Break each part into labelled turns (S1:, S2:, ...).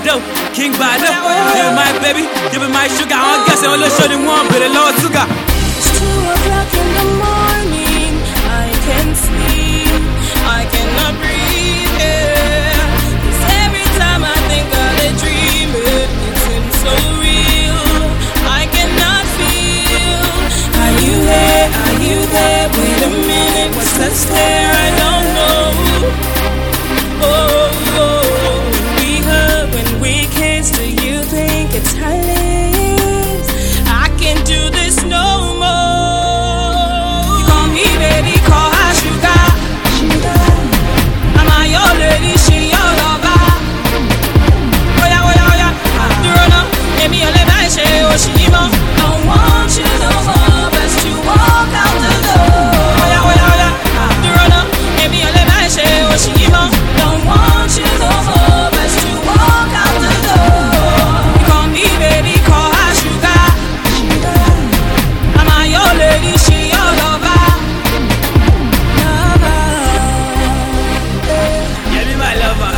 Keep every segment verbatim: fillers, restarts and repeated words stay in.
S1: Bado, King Bado. Give me my baby, give me my sugar. I guess I only show them one, but a lot of sugar.
S2: It's two o'clock in the morning. I can't sleep. I cannot breathe. Yeah. 'Cause every time I think of the dream, it seems so real. I cannot feel. Are you there? Are you there? Wait a minute. What's that stare? I don't know. Oh, oh, we hug when we kiss. Do you think it's our lips? I can't do this no more. Call me baby, call her sugar. Am I your lady? She your lover? Oh yeah, oh yeah, oh yeah. The runner, give me a left eye, she oh she more. Don't want you no more, best you walk out the door. Oh yeah, oh yeah, oh yeah. The runner, give me a left eye, she oh she more. Don't want you no more, best you walk out the door. Call me baby, call her sugar. Am I your lady? She your lover? Lover,
S1: Yeah, be my lover.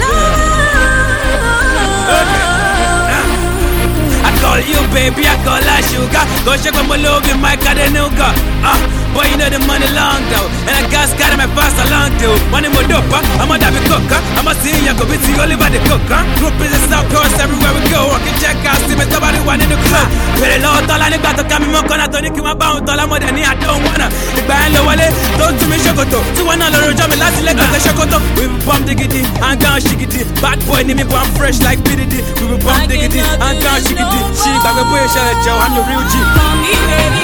S1: I call you baby, I call her sugar. Go check on my love in my Cadenuga. Ah, boy, you know the money long though. And I got scared my fast along too. Money more dope, I'm a dabby cooker. I'm a senior, go be see Oliver the cooker. Group is a South Coast everywhere we go. I can check out, see me somebody one in the club. Very low, all I got to come in my corner. Tony Kim about all I'm more than I don't wanna. The band low, don't to me shokoto. To one other job, me last leg of the shokoto. We will bump diggity, and gone shikity. Bad boy, need me, but I'm fresh like P D D. We will bump diggity, and gone shikity. She got a boy, shut Joe, I'm your real G.
S2: call me baby.